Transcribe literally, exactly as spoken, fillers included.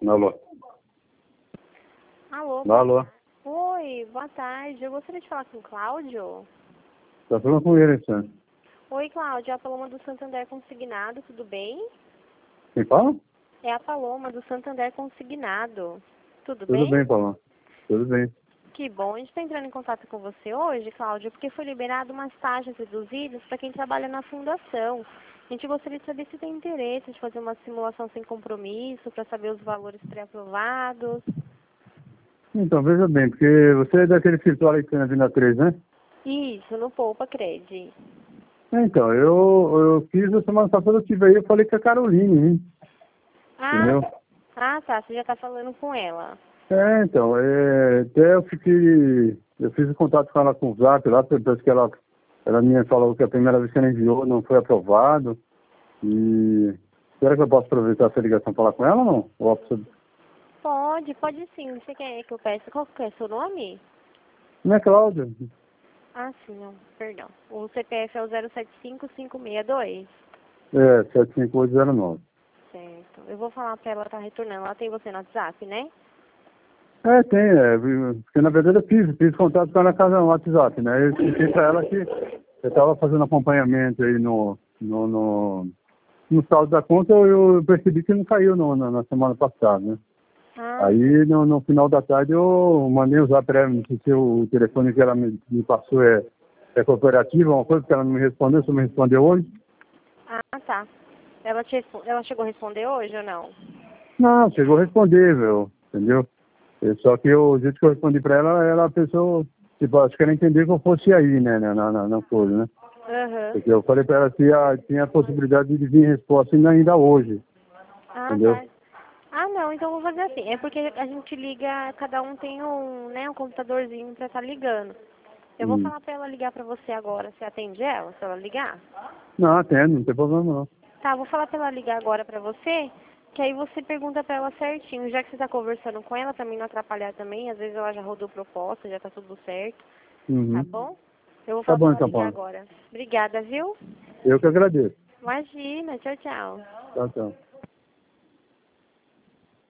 Alô. Alô. Alô. Oi, boa tarde. Eu gostaria de falar com o Cláudio. Tá falando com ele, senhor. Oi, Cláudio. É a Paloma do Santander Consignado, tudo bem? Quem fala? É a Paloma do Santander Consignado. Tudo Tudo bem? bem, Paulo. Tudo bem. Que bom. A gente está entrando em contato com você hoje, Cláudio, porque foi liberado umas taxas reduzidas para quem trabalha na fundação. A gente gostaria de saber se tem interesse de fazer uma simulação sem compromisso, para saber os valores pré-aprovados. Então, veja bem, porque você é daquele escritório aí que tem na Vila três, né? Isso, no Poupa Cred. Então, eu, eu fiz a semana passada, eu tive aí, eu falei com a Caroline, hein? Ah, Entendeu? ah, tá. Você já está falando com ela. É, então, é, até eu fiquei, eu fiz o contato com ela com o Zap lá, depois que ela, ela me falou que a primeira vez que ela enviou não foi aprovado. E será que eu posso aproveitar essa ligação para falar com ela ou não? Ou a pessoa... Pode, pode sim. Você quer que eu peça? Qual que é seu nome? Não é Cláudia? Ah, sim, não. Perdão. O C P F é o zero sete cinco cinco seis dois. É, sete cinco oito zero nove. Certo. Eu vou falar pra ela tá retornando. Ela tem você no WhatsApp, né? É, tem, é, porque na verdade eu fiz, fiz contato com ela na casa no WhatsApp, né? Eu expliquei pra ela que eu estava fazendo acompanhamento aí no, no, no, no saldo da conta, eu, eu percebi que não caiu no, na, na semana passada, né? Ah, Aí no, no final da tarde eu mandei usar para ela, não sei se o telefone que ela me, me passou é, é cooperativo, uma coisa que ela não me respondeu, só me respondeu hoje. ah tá. Ela, te, respo- ela chegou a responder hoje ou não? Não, chegou a responder, meu, entendeu? É, só que eu, o jeito que eu respondi pra ela, ela pensou, tipo, acho que ela entendeu que eu fosse aí, né, na, na, na na coisa, né? Aham. Porque eu falei pra ela que a, tinha a possibilidade de vir resposta ainda, ainda hoje, Ah, entendeu? tá. Ah, não, então eu vou fazer assim. É porque a gente liga, cada um tem um, né, um computadorzinho pra estar ligando. Eu vou Hum. falar pra ela ligar pra você agora. Você atende ela, se ela ligar? Não, atende, não tem problema não. Tá, vou falar pra ela ligar agora pra você, que aí você pergunta pra ela certinho, já que você tá conversando com ela, pra mim não atrapalhar também, às vezes ela já rodou proposta, já tá tudo certo, tá Uhum. bom? Eu vou Tá falar pra bom ela então, ligar Paulo. agora. Obrigada, viu? Eu que agradeço. Imagina, tchau, tchau. Tchau, tchau.